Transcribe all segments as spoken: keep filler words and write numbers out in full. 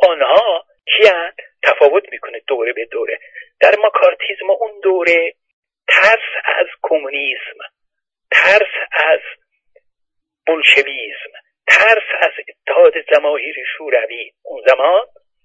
آنها کیان تفاوت میکنه دوره به دوره. در مکارتیسم اون دوره ترس از کمونیسم، ترس از بولشویسم، ترس از اتحاد جماهیر شوروی اون زمان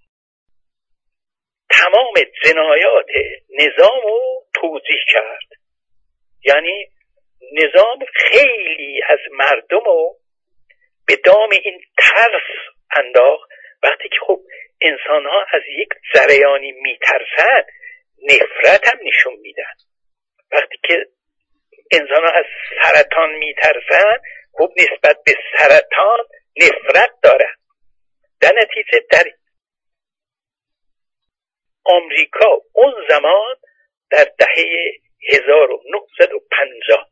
تمام جنایات نظام رو توضیح کرد. یعنی نظام خیلی از مردم رو به دام این ترس انداخت. وقتی که خب انسان ها از یک جریانی میترسن نفرت هم نشون میدن. وقتی که انسان ها از سرطان میترسن خب نسبت به سرطان نفرت دارن. در نتیجه در آمریکا اون زمان در دهه هزار و نهصد و پنجاه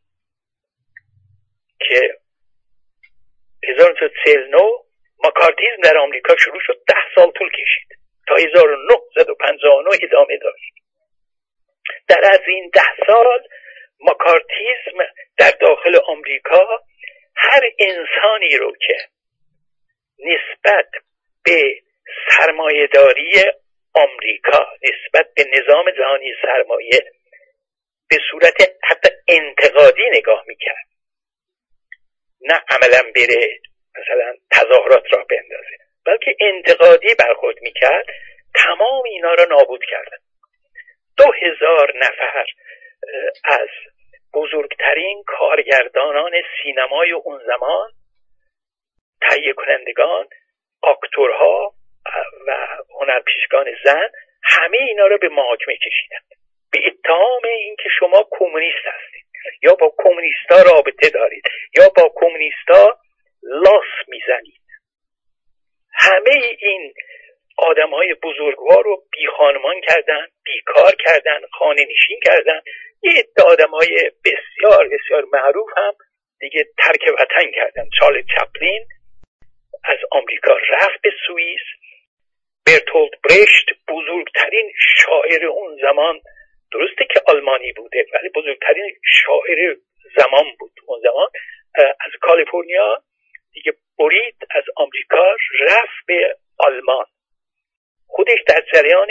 که هزار و نهصد و چهل و نه مکارتیسم در آمریکا شروع شد، ده سال طول کشید تا هزار و نهصد و پنجاه و نه ادامه داشت. در از این ده سال مکارتیسم در داخل آمریکا هر انسانی رو که نسبت به سرمایه‌داری آمریکا، نسبت به نظام جهانی سرمایه به صورت حتی انتقادی نگاه میکرد، نه عملا بره مثلا تظاهرات را بندازه، بلکه انتقادی برخورد میکرد، تمام اینا را نابود کردن. دو هزار نفر از بزرگترین کارگردانان سینمای اون زمان، تهیه کنندگان، آکتورها و هنرپیشگان زن، همه اینا رو به محاکمه کشیدند به اتهام اینکه شما کمونیست هستید یا با کمونیستا رابطه دارید یا با کمونیستا لاس میزنید. همه این آدم‌های بزرگوار رو بی خانمان کردن، بیکار کردن، خانه نشین کردن. یه عده آدم‌های بسیار بسیار معروف هم دیگه ترک وطن کردن. چارلی چپلین از آمریکا رفت به سوئیس. برتولد برشت بزرگترین شاعر اون زمان، درسته که آلمانی بوده ولی بزرگترین شاعر زمان بود اون زمان، از کالیفرنیا دیگه برید از آمریکا رفت به آلمان. خودش در جریان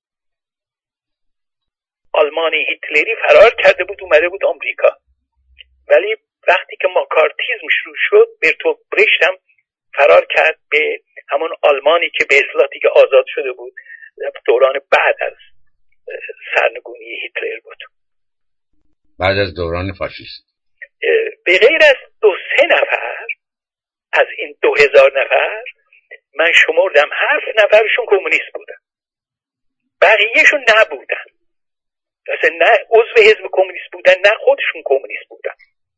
آلمان هیتلری فرار کرده بود، اومده بود آمریکا، ولی وقتی که مکارتیسم شروع شد برتولد برشت هم فرار کرد به همون آلمانی که به اصطلاح دیگه آزاد شده بود، دوران بعد از سرنگونی هیتلر بود، بعد از دوران فاشیست. به غیر از دو سه نفر از این دو هزار نفر من شمردم هفت نفرشون کمونیست بودن، بقیهشون نبودن، اصلا نه عضو حزب کمونیست بودن نه خودشون کمونیست بودن.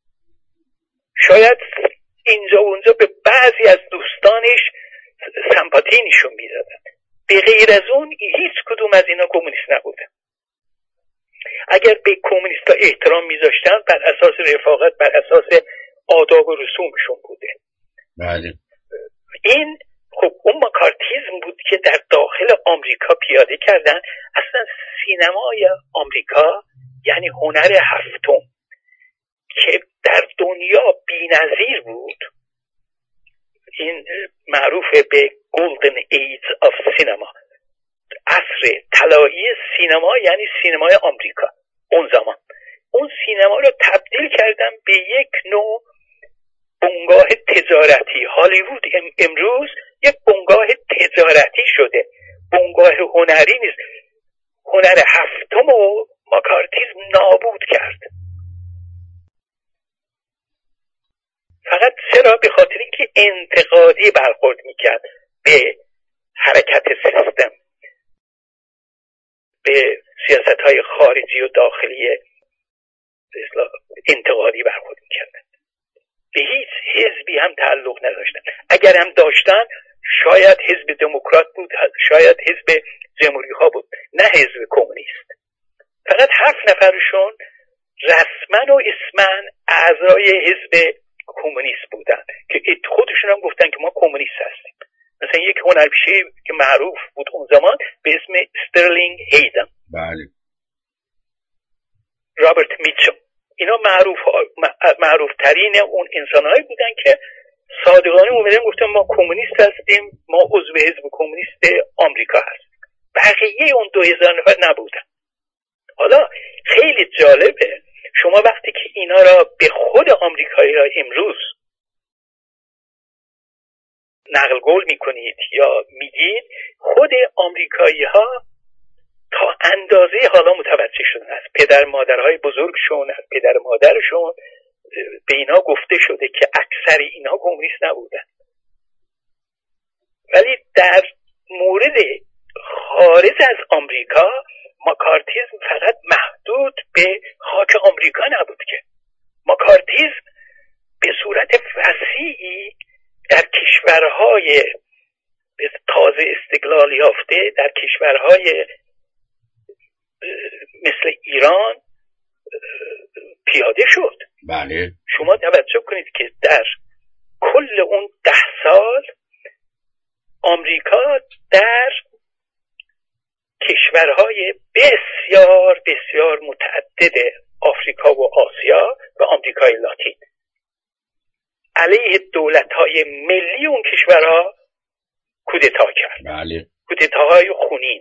شاید اینجا و اونجا به بعضی از دوستانش سمپاتی نشون میدادن، به غیر از اون هیچ کدوم از اینا کمونیست نبودن. اگر به کمونیستا احترام میذاشتن بر اساس رفاقت، بر اساس آداب و رسومشون بوده. بله. این خب اون مکارتیسم بود که در داخل آمریکا پیاده کردن. اصلا سینمای آمریکا یعنی هنر هفتم که در دنیا بی‌نظیر بود. این معروف به گلدن ایج آف سینما، عصر طلایی سینما، یعنی سینمای آمریکا اون زمان. اون سینما رو تبدیل کردن به یک نوع بنگاه تجارتی. هالیوود امروز یک بنگاه تجارتی شده، بنگاه هنری نیست. هنر هفتم و مکارتیسم نابود کرد. فقط چرا؟ به خاطر اینکه انتقادی برخورد میکرد به حرکت سیستم، به سیاست‌های خارجی و داخلی انتقادی برخورد میکردن. به هیچ حزبی هم تعلق نداشتن. اگر هم داشتن شاید حزب دموکرات بود، شاید حزب جمهوری ها بود، نه حزب کمونیست. فقط هفت نفرشون رسما و اسما اعضای حزب کمونیست بودن که خودشون هم گفتن که ما کمونیست هستیم. مثلا یک هنرپیشه که معروف بود اون زمان به اسم استرلینگ هیدن، بله، رابرت میچم، اینا معروف معروف ترین اون انسان‌هایی بودن که صادقانه اومدن گفتن ما کمونیست هستیم، ما عضو حزب کمونیست آمریکا هستیم. بقیه اون دو هزار نفر نبودن. حالا خیلی جالبه شما وقتی که اینا را به خود آمریکایی ها امروز نقل قول میکنید یا میگید، خود آمریکایی ها تا اندازه حالا متوجه شدن، از پدر مادرهای بزرگشون، از پدر مادرشون به اینا گفته شده که اکثر اینا کمونیست نبودن. ولی در مورد خارج از آمریکا مکارتیزم فقط محدود به خاک آمریکا نبود، که مکارتیزم به صورت وسیعی در کشورهای تازه استقلال یافته، در کشورهای مثل ایران پیاده شد. بله. شما توجه کنید که در کل اون ده سال آمریکا در کشورهای بسیار بسیار متعدد آفریقا و آسیا و آمریکای لاتین علیه دولت‌های ملی اون کشورها کودتا کرد. بله. کودتاهای خونین،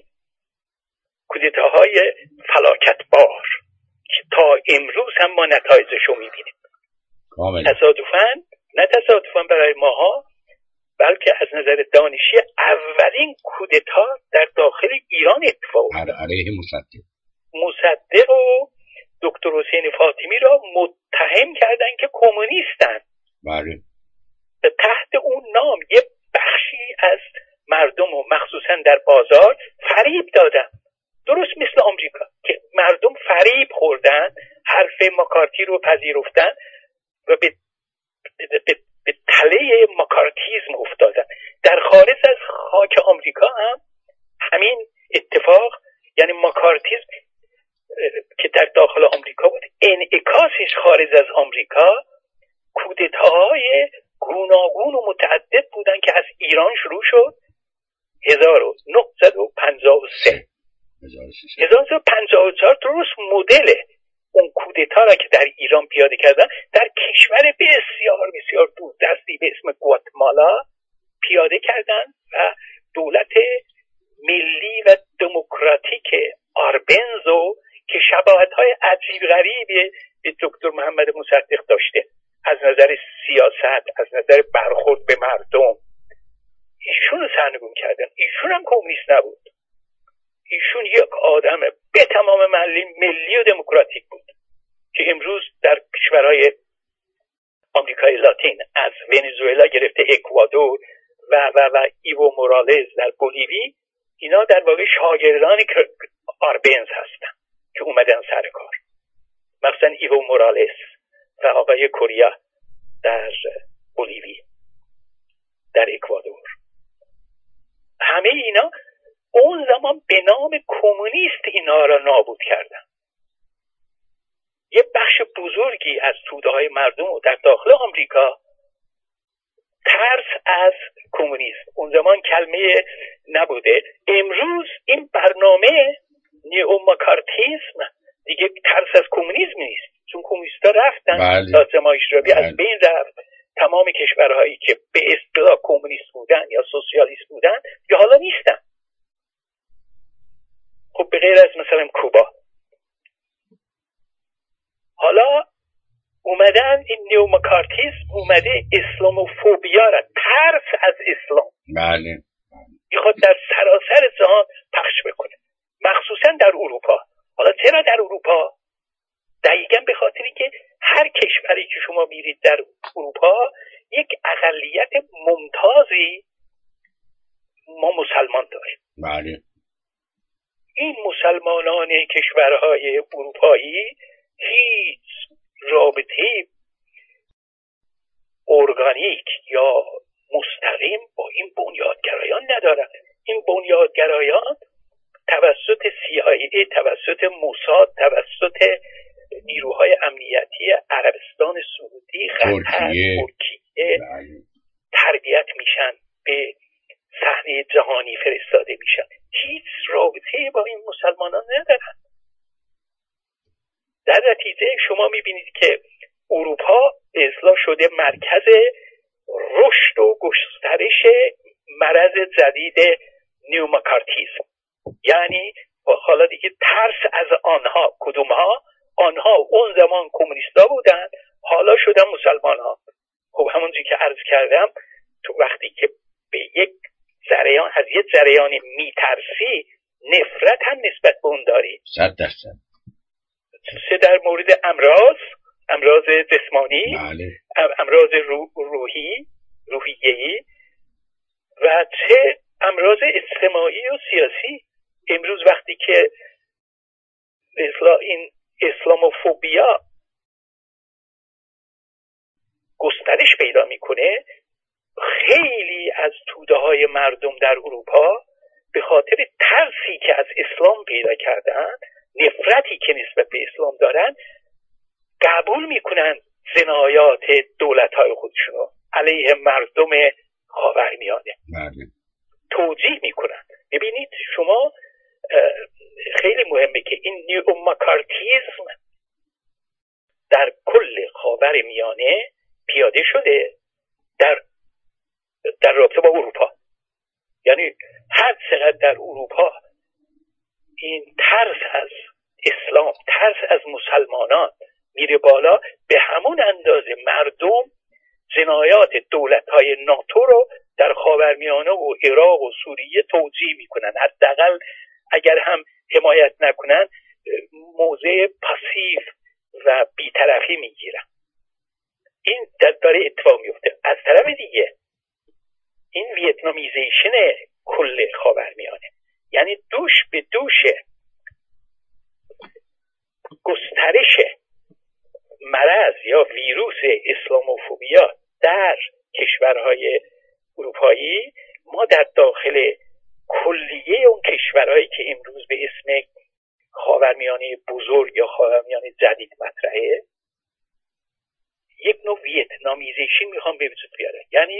کودتاهای فلاکتبار که تا امروز هم ما نتایجشو می‌بینیم. کاملا. تصادفاً نه تصادفاً برای ماها، بلکه از نظر دانشی اولین کودتا در داخل ایران اتفاق افتاد. علیه مصدق. مصدق و دکتر حسین فاطمی را متهم کردن که کمونیستن. بله. تحت اون نام یه بخشی از مردم و مخصوصا در بازار فریب دادن، درست مثل آمریکا که مردم فریب خوردن، حرف مکارتی رو پذیرفتن و به, به, به, به تله مکارتیزم افتادن. در خارج از خاک آمریکا هم همین اتفاق، یعنی مکارتیزم که در داخل آمریکا بود، انعکاسش خارج از آمریکا کودتاهای گوناگون و متعدد بودن که از ایران شروع شد. هزار و نهصد و پنجاه و سه هزار و نهصد و پنجاه و چهار درست مدل اون کودتا را که در ایران پیاده کردن در کشور بسیار بسیار دور دستی به اسم گواتمالا پیاده کردن و دولت ملی و دموکراتیک آربنزو که شباهت‌های عجیب غریبی به دکتر محمد مصدق داشته از نظر سیاست، از نظر برخورد به مردم، ایشون رو سرنگون کردن. ایشون هم کمونیست نبود، ایشون یک آدم به تمام ملی, ملی و دموکراتیک بود که امروز در کشورهای آمریکای لاتین از ونزوئلا گرفته اکوادور و و و ایو مورالز در بولیوی، اینا در واقع شاگردان آربنز هستن که اومدن سر کار، مثلا ایو مورالز و آقای کوریا در بولیوی، در اکوادور. همه اینا اون زمان به نام کمونیست اینا را نابود کردن. یه بخش بزرگی از توده‌های مردم در داخل آمریکا ترس از کمونیسم، اون زمان کلمه نبوده. امروز این برنامه نیوماکارتیسم دیگه ترس از کمونیسم نیست، چون کمونیستا رفتن، سازمان اشرافی از بین رفت. تمام کشورهایی که به اصطلاح کمونیست بودن یا سوسیالیست بودن یا حالا نیستن. خب به غیر از مثلا کوبا. حالا اومدن این نیوماکارتیسم اومده اسلاموفوبیا را، ترس از اسلام، بله، میخواد در سراسر جهان پخش بکنه، مخصوصا در اروپا. حالا چرا در اروپا؟ دقیقاً به خاطری که هر کشوری که شما میرید در اروپا یک اقلیت ممتازی ما مسلمان داریم. بله. این مسلمانان کشورهای اروپایی هیچ رابطه ارگانیک یا مستقیم با این بنیادگرایان ندارند. این بنیادگرایان توسط سی آی ای، توسط موساد، توسط نیروهای امنیتی عربستان سعودی، قطر، ترکیه تربیت میشن، به صحنه جهانی فرستاده میشن. هیچ رابطه با این مسلمانان ندارن. در نتیجه شما میبینید که اروپا به اصطلاح شده مرکز رشد و گسترش مرض جدید نیوماکارتیزم، یعنی حالا دیگه ترس از آنها. کدومها؟ آنها اون زمان کمونیستا بودن، حالا شدن مسلمان ها. خب همونجوری که عرض کردم، تو وقتی که به یک جریان از یک جریانی میترسی، نفرت هم نسبت به اون داری. صد درصد. چه در مورد امراض، امراض جسمانی، بله. امراض رو، روحی، روحیه‌ای، و چه امراض اجتماعی و سیاسی. امروز وقتی که این اسلاموفوبیا گسترش پیدا میکنه، خیلی از توده های مردم در اروپا به خاطر ترسی که از اسلام پیدا کردن، نفرتی که نسبت به اسلام دارن، قبول میکنن جنایات دولت‌های خودشون علیه مردم خاورمیانه توجیه میکنن. ببینید شما، خیلی مهمه که این نیوماکارتیزم در کل خاورمیانه پیاده شده در در رابطه با اروپا. یعنی هر چقدر در اروپا این ترس از اسلام، ترس از مسلمانان میره بالا، به همون اندازه مردم جنایات دولت‌های ناتو رو در خاورمیانه و عراق و سوریه توجیه میکنن. حداقل اگر هم حمایت نکنن، موضع پاسیو و بی‌طرفی میگیرن. این داره اتفاق میفته. از طرف دیگه این ویتنامیزیشن کل خاورمیانه، یعنی دوش به دوش گسترش مرض یا ویروس اسلاموفوبیا در کشورهای اروپایی، ما در داخل کلیه اون کشورهایی که امروز به اسم خاورمیانه بزرگ یا خاورمیانه جدید مطرحه، یک نوع ویتنامیزیشن میخوام به وجود بیارن. یعنی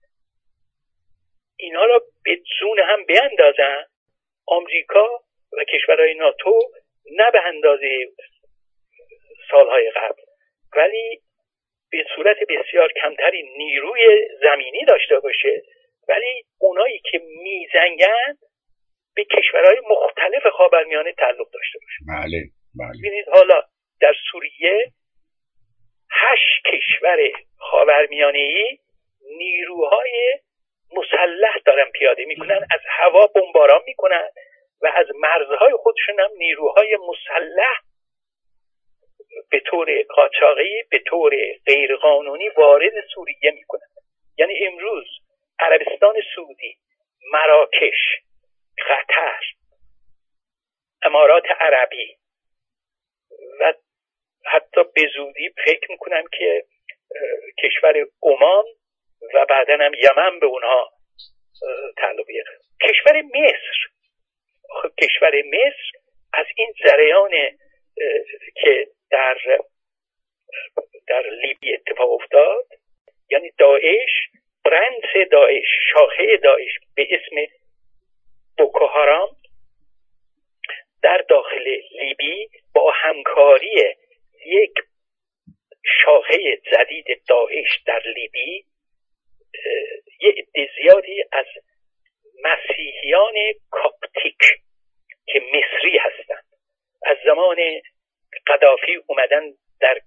اینا را به جون هم بیندازن. آمریکا و کشورهای ناتو نه به اندازه سالهای قبل، ولی به صورت بسیار کمتری نیروی زمینی داشته باشه، ولی اونایی که میزنگن به کشورهای مختلف خاورمیانه تعلق داشته باشه. بله بله. ببینید حالا در سوریه هشت کشور خاورمیانه‌ای نیروهای مسلح دارن پیاده میکنن، از هوا بمباران میکنن و از مرزهای خودشون هم نیروهای مسلح به طور قاچاقی، به طور غیرقانونی وارد سوریه میکنن. یعنی امروز عربستان سعودی، مراکش، قطر، امارات عربی و حتی به زودی فکر میکنم که کشور عمان و بعداً هم یمن به اونها تعلق بیاره. کشور مصر، کشور مصر از این جریان که در در لیبی اتفاق افتاد، یعنی داعش، برنس داعش، شاخه داعش به اسم بوکو هارام در داخل لیبی با همکاری یک شاخه جدید داعش در لیبی، یه عده زیادی از مسیحیان کاپتیک که مصری هستند از زمان قدافی اومدن در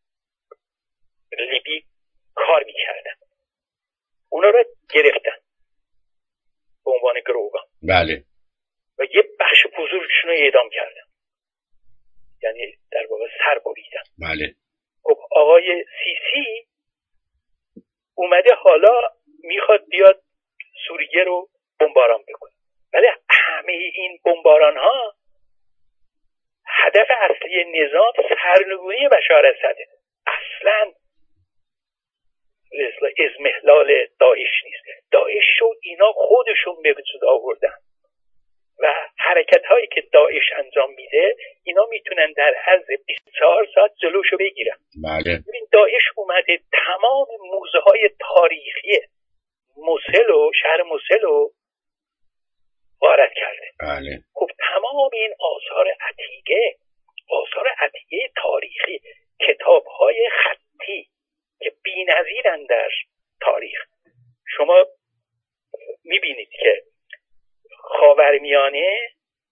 لیبی کار میکردن، اونا رو گرفتن به عنوان گروگان. بله. و یه بخش بزرگشون رو اعدام کردن، یعنی در واقع سر بریدن. بله. خب آقای سیسی اومده حالا میخواد بیاد سوریه رو بمباران بکنه، ولی همه این بمباران ها هدف اصلی نظام سرنگونی بشار اسده، اصلا اضمحلال داعش نیست. داعش رو اینا خودشون به وجود آوردن و حرکت هایی که داعش انجام میده اینا میتونن در عرض بیست و چهار ساعت جلوشو بگیرن. بله. ببین داعش اومده تمام موزه های تاریخی موسل و شهر موسل رو غارت کرده. بله. خب تمام این آثار عتیقه، آثار عتیقه تاریخی، کتاب های خطی که بی‌نظیرن در تاریخ. شما میبینید که خاورمیانه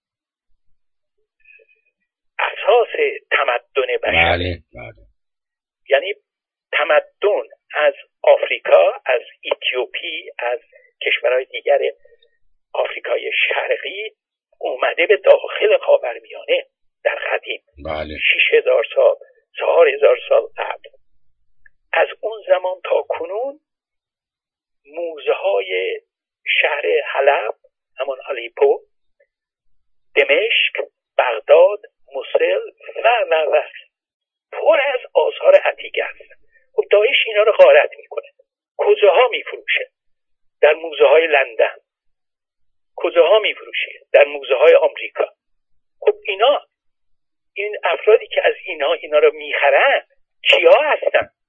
اساس تمدن بشر، بله بله. یعنی تمدن از آفریقا، از اتیوپی، از کشورهای دیگر آفریقای شرقی اومده به داخل خاورمیانه در قدیم. بله. شش هزار سال، چهار هزار سال قبل. از اون زمان تا کنون موزه های شهر حلب، همون آلیپو، دمشق، بغداد، موسل و و و پر از آثار عتیقه است. خب داعش اینا رو غارت میکنه. کجاها میفروشه؟ در موزه های لندن. کجاها میفروشه؟ در موزه های آمریکا. خب اینا، این افرادی که از اینا اینا رو میخرن کیا هستن؟